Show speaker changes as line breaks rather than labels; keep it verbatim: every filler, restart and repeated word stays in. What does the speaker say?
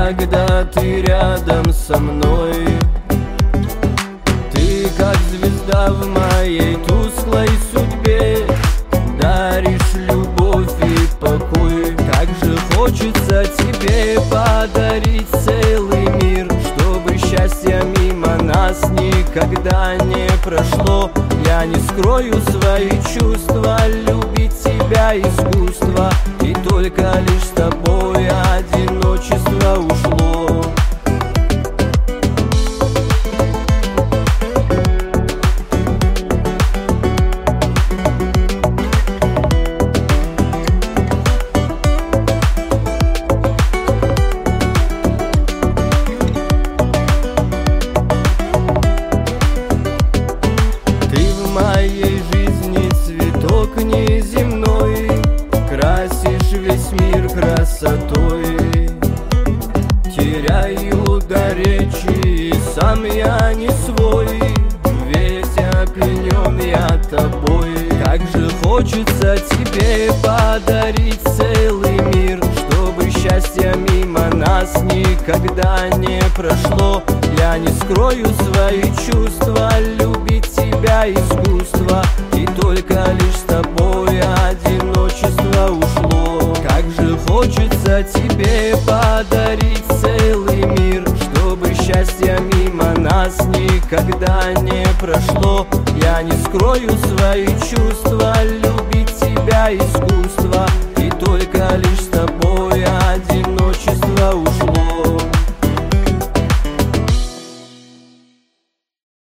когда ты рядом со мной. Ты как звезда в моей тусклой судьбе, даришь любовь и покой. Как же хочется тебе подарить целый мир, чтобы счастье мимо нас никогда не прошло. Я не скрою свои чувства, любить тебя искусство, и только лишь с тобой одиночество ушло. Неземной, красишь весь мир красотой. Теряю до речи, сам я не свой, весь опьянен я тобой. Как же хочется тебе подарить целый мир, чтобы счастье мимо нас никогда не прошло. Я не скрою свои чувства, любить тебя искусство, и только лишь с тобой одиночество ушло. Как же хочется тебе подарить целый мир, чтобы счастье мимо нас никогда не прошло. Я не скрою свои чувства, любить тебя искусство, и только лишь с тобой